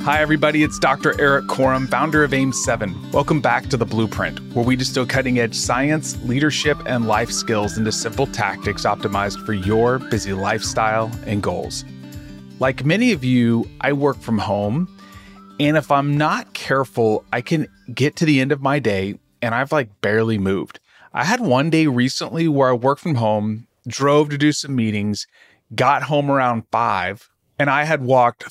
Hi, everybody. It's Dr. Eric Korem, founder of AIM7. Welcome back to The Blueprint, where we distill cutting-edge science, leadership, and life skills into simple tactics optimized for your busy lifestyle and goals. Like many of you, I work from home, and if I'm not careful, I can get to the end of my day, and I've barely moved. I had one day recently where I worked from home, drove to do some meetings, got home around 5, and I had walked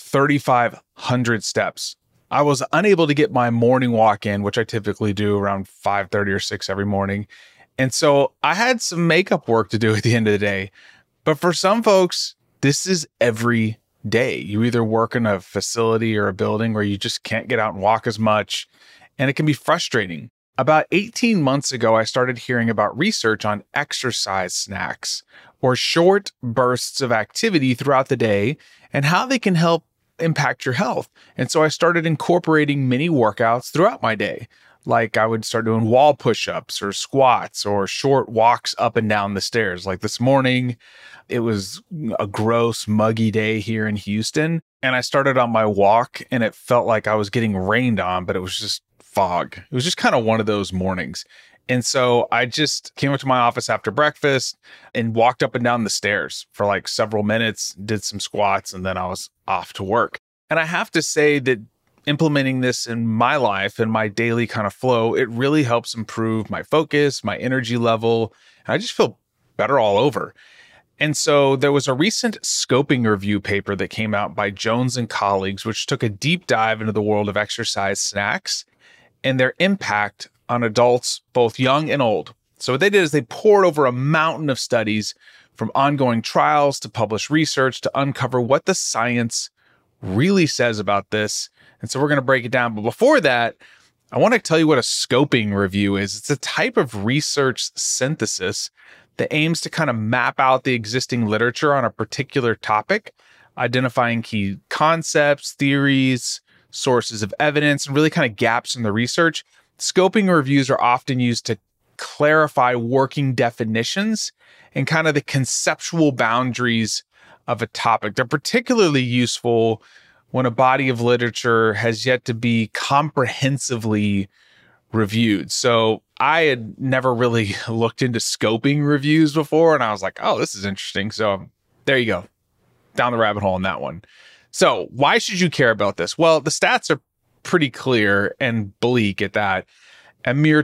3,500 steps. I was unable to get my morning walk in, which I typically do around 5:30 or 6 every morning. And so I had some makeup work to do at the end of the day. But for some folks, this is every day. You either work in a facility or a building where you just can't get out and walk as much, and it can be frustrating. About 18 months ago, I started hearing about research on exercise snacks, or short bursts of activity throughout the day, and how they can help impact your health. And so I started incorporating mini workouts throughout my day. Like I would start doing wall push-ups or squats or short walks up and down the stairs. Like this morning, it was a gross, muggy day here in Houston. And I started on my walk and it felt like I was getting rained on, but it was just fog. It was just kind of one of those mornings. And so I just came up to my office after breakfast and walked up and down the stairs for several minutes, did some squats, and then I was off to work. And I have to say that implementing this in my life and my daily kind of flow, it really helps improve my focus, my energy level, and I just feel better all over. And so there was a recent scoping review paper that came out by Jones and colleagues, which took a deep dive into the world of exercise snacks and their impact on adults, both young and old. So what they did is they poured over a mountain of studies from ongoing trials to published research to uncover what the science really says about this. And so we're going to break it down. But before that, I want to tell you what a scoping review is. It's a type of research synthesis that aims to kind of map out the existing literature on a particular topic, identifying key concepts, theories, sources of evidence, and really kind of gaps in the research. Scoping reviews are often used to clarify working definitions and kind of the conceptual boundaries of a topic. They're particularly useful when a body of literature has yet to be comprehensively reviewed. So I had never really looked into scoping reviews before, and I was like, oh, this is interesting. So there you go, down the rabbit hole on that one. So why should you care about this? Well, the stats are pretty clear and bleak at that. A mere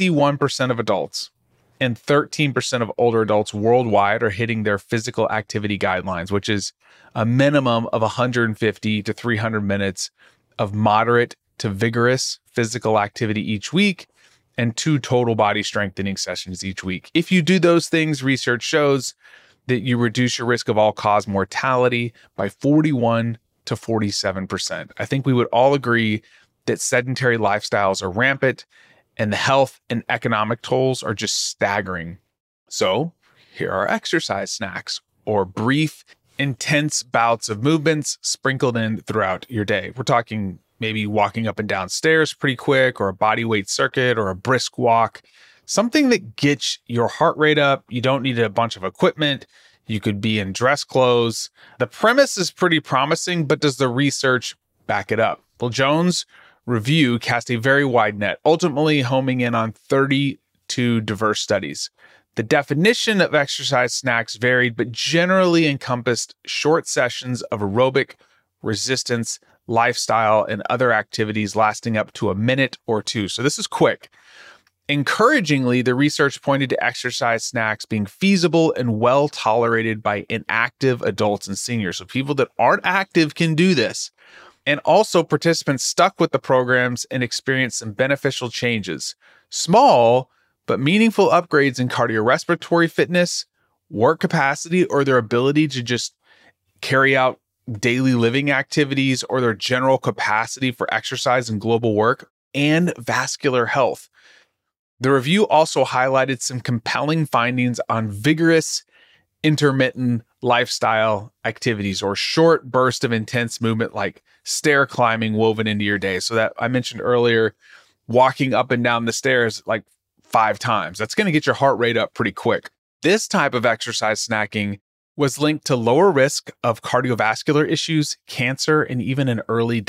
21% of adults and 13% of older adults worldwide are hitting their physical activity guidelines, which is a minimum of 150 to 300 minutes of moderate to vigorous physical activity each week and 2 total body strengthening sessions each week. If you do those things, research shows that you reduce your risk of all-cause mortality by 41 to 47%. I think we would all agree that sedentary lifestyles are rampant and the health and economic tolls are just staggering. So here are exercise snacks, or brief, intense bouts of movements sprinkled in throughout your day. We're talking maybe walking up and down stairs pretty quick, or a body weight circuit, or a brisk walk. Something that gets your heart rate up. You don't need a bunch of equipment. You could be in dress clothes. The premise is pretty promising, but does the research back it up? Well, Jones' review cast a very wide net, ultimately homing in on 32 diverse studies. The definition of exercise snacks varied, but generally encompassed short sessions of aerobic, resistance, lifestyle, and other activities lasting up to a minute or 2. So this is quick. Encouragingly, the research pointed to exercise snacks being feasible and well tolerated by inactive adults and seniors. So people that aren't active can do this. And also participants stuck with the programs and experienced some beneficial changes. Small, but meaningful upgrades in cardiorespiratory fitness, work capacity, or their ability to just carry out daily living activities, or their general capacity for exercise and global work, and vascular health. The review also highlighted some compelling findings on vigorous, intermittent lifestyle activities, or short bursts of intense movement like stair climbing woven into your day. So that I mentioned earlier, walking up and down the stairs 5 times. That's going to get your heart rate up pretty quick. This type of exercise snacking was linked to lower risk of cardiovascular issues, cancer, and even an early death.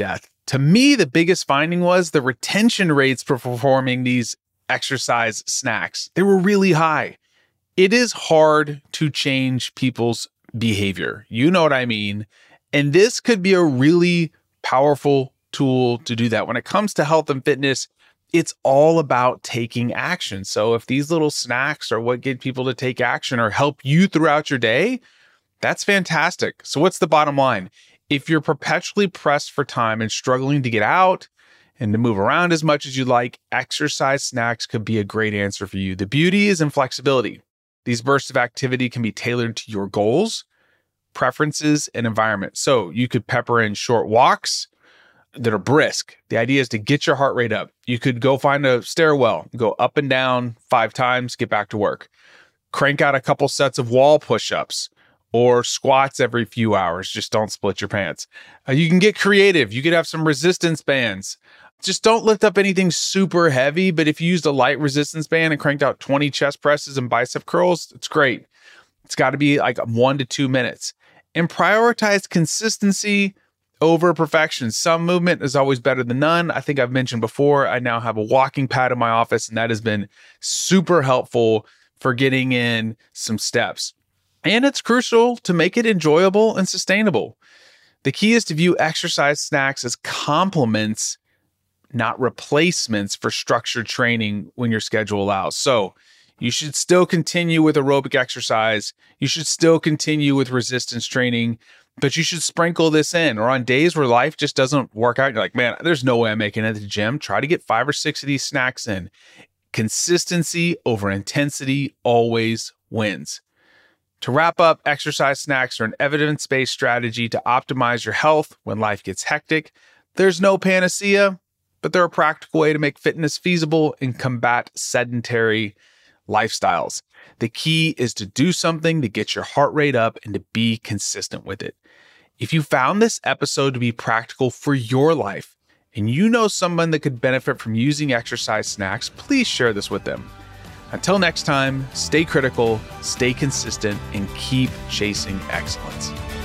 To me, the biggest finding was the retention rates for performing these exercise snacks. They were really high. It is hard to change people's behavior. You know what I mean? And this could be a really powerful tool to do that. When it comes to health and fitness, it's all about taking action. So if these little snacks are what get people to take action or help you throughout your day, that's fantastic. So what's the bottom line? If you're perpetually pressed for time and struggling to get out and to move around as much as you like, exercise snacks could be a great answer for you. The beauty is in flexibility. These bursts of activity can be tailored to your goals, preferences, and environment. So you could pepper in short walks that are brisk. The idea is to get your heart rate up. You could go find a stairwell, go up and down 5 times, get back to work. Crank out a couple sets of wall push-ups or squats every few hours. Just don't split your pants. You can get creative. You could have some resistance bands. Just don't lift up anything super heavy, but if you used a light resistance band and cranked out 20 chest presses and bicep curls, it's great. It's got to be like 1 to 2 minutes. And prioritize consistency over perfection. Some movement is always better than none. I think I've mentioned before, I now have a walking pad in my office, and that has been super helpful for getting in some steps. And it's crucial to make it enjoyable and sustainable. The key is to view exercise snacks as complements, not replacements for structured training when your schedule allows. So you should still continue with aerobic exercise. You should still continue with resistance training, but you should sprinkle this in. Or on days where life just doesn't work out, you're like, man, there's no way I'm making it at the gym. Try to get 5 or 6 of these snacks in. Consistency over intensity always wins. To wrap up, exercise snacks are an evidence-based strategy to optimize your health when life gets hectic. There's no panacea, but they're a practical way to make fitness feasible and combat sedentary lifestyles. The key is to do something to get your heart rate up and to be consistent with it. If you found this episode to be practical for your life and you know someone that could benefit from using exercise snacks, please share this with them. Until next time, stay critical, stay consistent, and keep chasing excellence.